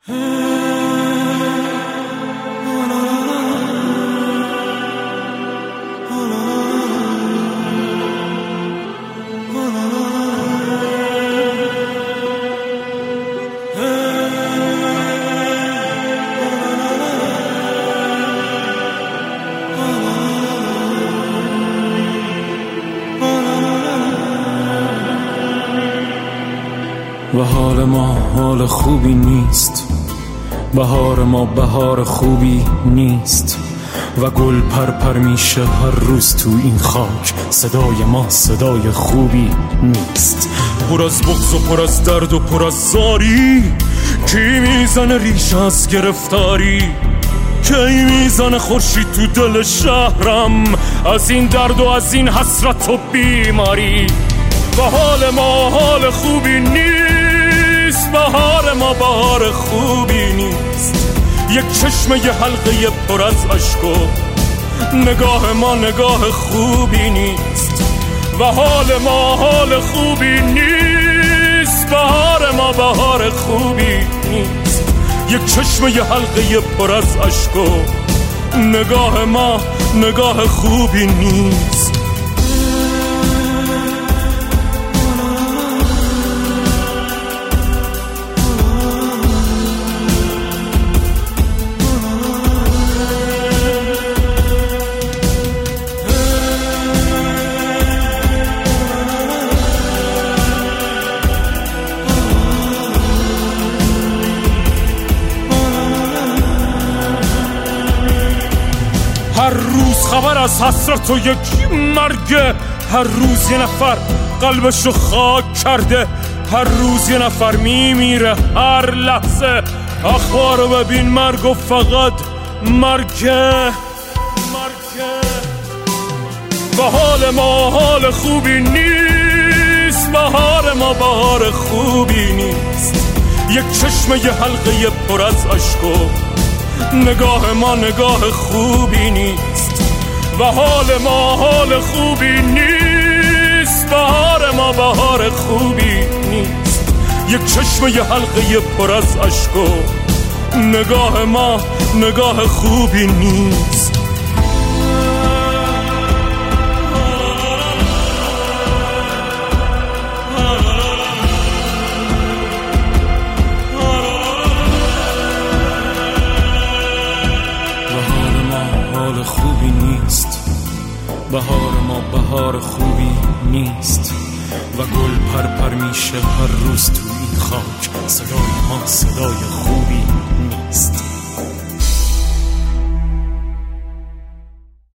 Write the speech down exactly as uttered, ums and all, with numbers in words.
و حال ما حال خوبی نیست، بهار ما بهار خوبی نیست و گل پر پر میشه هر روز تو این خاک، صدای ما صدای خوبی نیست. پر از بغض و پر از درد و پر از زاری، کی میزنه ریشه از گرفتاری، کی میزنه خورشید تو دل شهرم از این درد و از این حسرت و بیماری. و حال ما حال خوبی نیست، بهار ما بهار خوبی نیست. یک چشمه یه حلقه پر از اشک و نگاه ما نگاه خوبی نیست. و حال ما حال خوبی نیست، بهار ما بهار خوبی نیست. یک چشمه یه حلقه پر از اشک و نگاه ما نگاه خوبی نیست. هر روز خبر از حسرت و یک مرگ، هر روز یه نفر قلبشو خاک کرده، هر روز یه نفر میمیره هر لحظه. اخبارو ببین مرگ و فقط مرگه مرگه. و حال ما حال خوبی نیست، بهار ما بهار خوبی نیست. یک چشمه یه حلقه پر از اشک و نگاه ما نگاه خوبی نیست. و حال ما حال خوبی نیست، بهار ما بهار خوبی نیست. یک چشمه یه حلقه پر از اشک و نگاه ما نگاه خوبی نیست. حال خوبی نیست، بهار ما بهار خوبی نیست و گل پر پر میشه هر روز تو این خاک، صدای ما صدای